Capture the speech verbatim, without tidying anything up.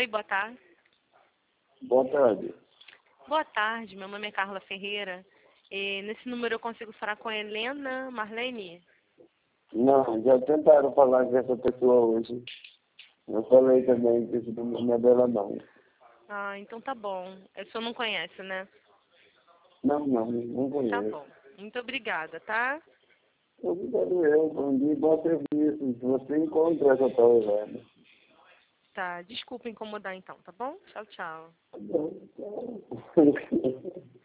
Oi, boa tarde. Boa tarde. Boa tarde, meu nome é Carla Ferreira. E nesse número eu consigo falar com a Helena Marlene? Não, já tentaram falar com essa pessoa hoje. Eu falei também que esse número não é dela, não. Ah, então tá bom. O senhor não conhece, né? Não, não, não Tá conheço. bom. Muito obrigada, tá? Obrigado eu, bom dia, bom serviço. Se você encontra essa tal Helena. Tá, desculpa incomodar então, tá bom? Tchau, tchau. Tá bom, tchau.